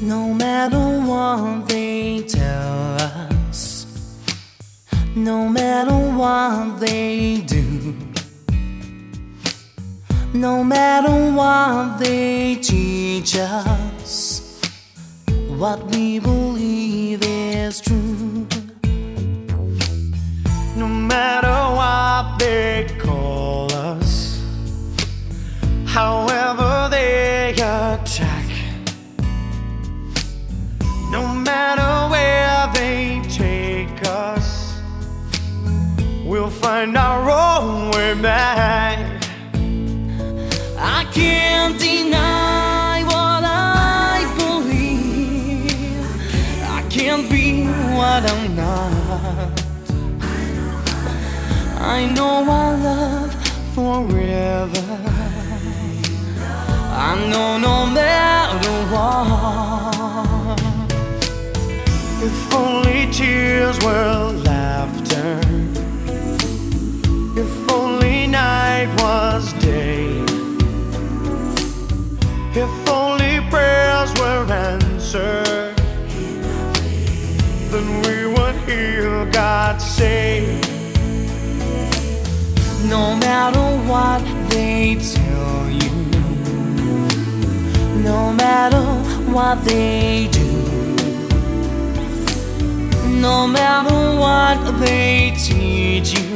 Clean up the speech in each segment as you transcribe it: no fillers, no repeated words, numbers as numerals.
No matter what they tell us, no matter what they do, no matter what they teach us, what we believe is true. No matter what they call us, however they attack, no matter where they take us, we'll find our own way back. I can't deny what I believe. I can't be what I'm not. I know our love forever. I know no matter what. If only tears were laughter, if only night was day, if only prayers were answered, then we would hear God say. No matter what they tell you, no matter what they do, no matter what they teach you,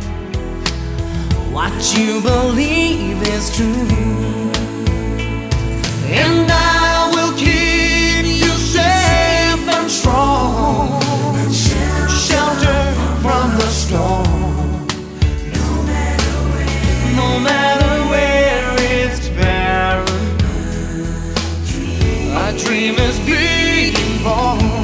what you believe is true. And I will keep you safe and strong, shelter from the storm. No matter where it's barren, a dream is being born.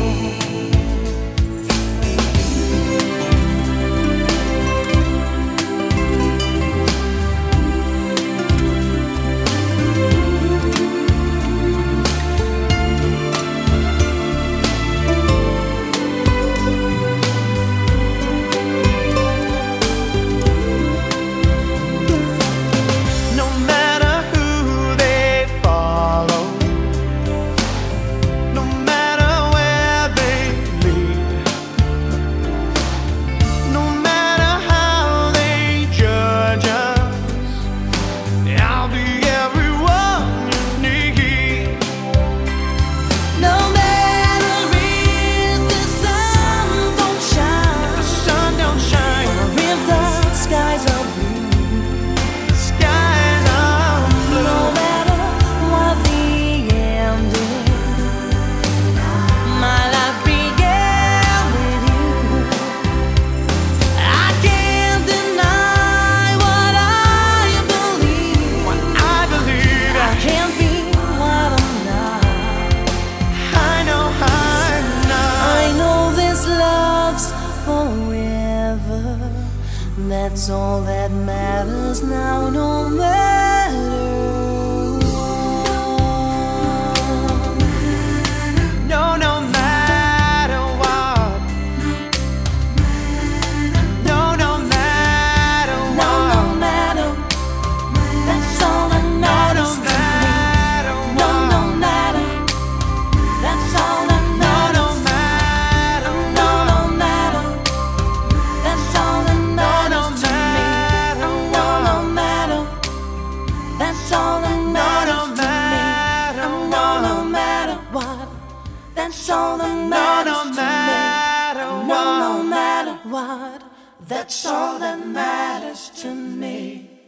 That's all that matters now, no matter what. No, no matter what. No, no matter what. No, no matter. That's all that matters to me. No, no matter. That's all that matters. No, no matter. No, no matter. That's all that matters. That's all that matters to me. No matter what. That's all that matters to me. No matter what. That's all that matters to me.